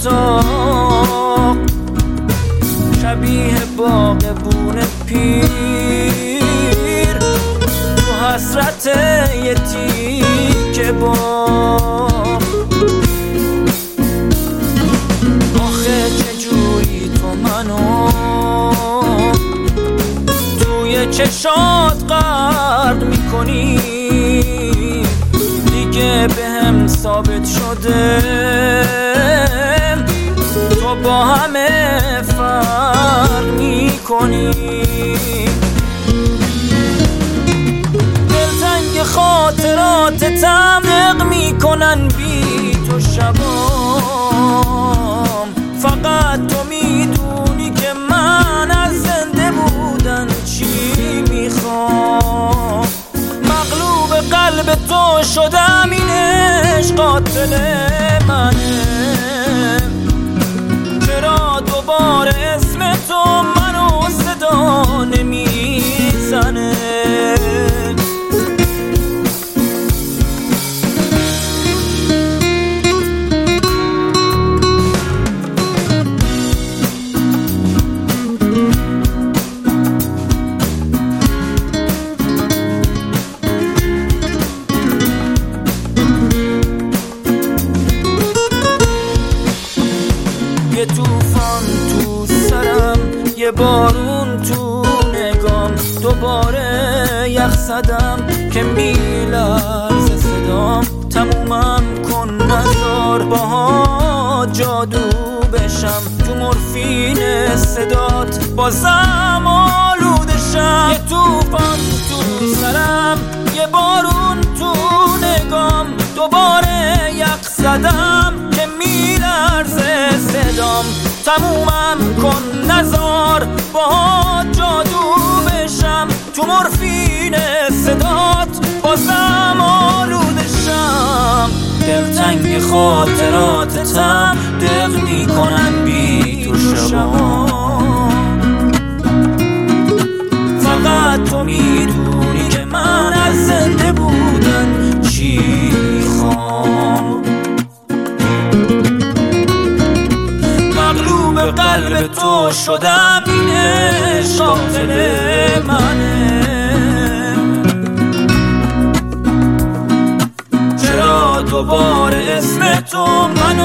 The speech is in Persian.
اتاق، شبیه باغبون پیر تو حسرت یه تیکه باغ. آخه چجوری تو منو توی چشات غرق میکنی؟ دیگه بهم ثابت شده تو با همه فرق میکنی. دلتنگ خاطراتتم نق میکنن بی تو شبام. فقط تو میدونی که من از زنده بودن چی میخوام. مغلوب قلب تو شدم، این عشق قاتل منه. چرا دوباره اسم تو منو صدا نمیزنه؟ یه طوفان تو سرم، یه بارون تو نگام، دوباره یخ زدم که میلرزه صدام. تمومم کن نذار باها جادو بشم، تو مورفین صدات بازم آلودشم. یه طوفان تو سرم، یه بارون تو نگام، دوباره یخ زدم که میلرزه صدام. تمومم کن نذار با جادو بشم، تو مورفین صدات بازم آلودشم. دلتنگ خاطراتتم دق میکنن بی تو شبام. فقط تو میدونی که من از زنده بودن چی میخوام. مغلوب قلب تو شدم، این عشق قاتل منه. چرا دوباره اسم تو منو